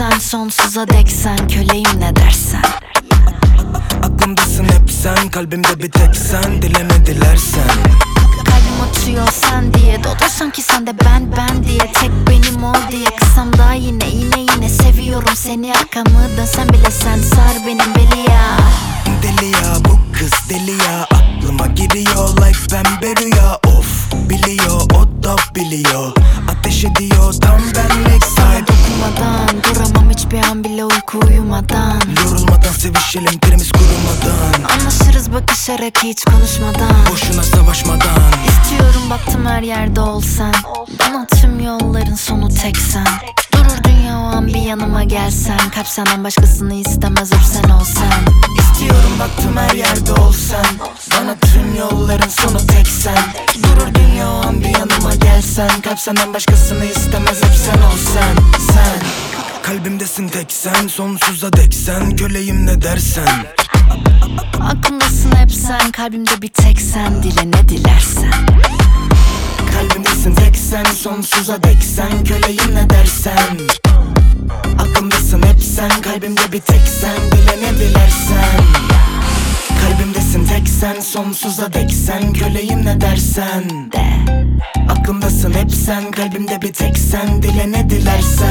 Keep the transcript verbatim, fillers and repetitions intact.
sen, sonsuza dek sen, köleyim ne dersen. Aklımdasın hep sen, kalbimde bir tek sen, dile ne dilersen. Kalbim atıyor sen diye, doğdu sanki sen de ben ben diye. Tek benim ol diye, kısam daha yine yine yine seviyorum seni. Arkamı dönsem bile sen sar benim beli ya. Deli ya bu kız, deli ya, aklıma giriyor like pembe rüya. Of biliyor, o da biliyor, ateş ediyor tam benlik. Sana dokunmadan duramam hiçbir an bile, uyku uyumadan. Yorulmadan sevişelim, terimiz kurumadan. Anlaşırız bakışarak hiç konuşmadan. Boşuna savaşmadan. İstiyorum baktım her yerde ol sen. Bana tüm yolların sonu tek sen. Durur dünya o an bir yanıma gelsen. Kalp senden başkasını istemez, hep sen ol sen. İstiyorum baktım her yerde ol sen. Bana tüm yolların sonu tek sen. Durur dünya o an bir yanıma gelsen. Kalp senden başkasını istemez, hep sen ol sen. Sen kalbimdesin tek sen, sonsuza dek sen, köleyim ne dersen. Aklımdasın hep sen, kalbimde bir tek sen, dile ne dilersen. Kalbimdesin tek sen, sonsuza dek sen, köleyim ne dersen. Aklımdasın hep sen, kalbimde bir tek sen, dile ne dilersen. Kalbimdesin tek sen, sonsuza dek sen, köleyim ne dersen. De Aklımdasın hep sen, kalbimde bir tek sen, dile ne dilersen.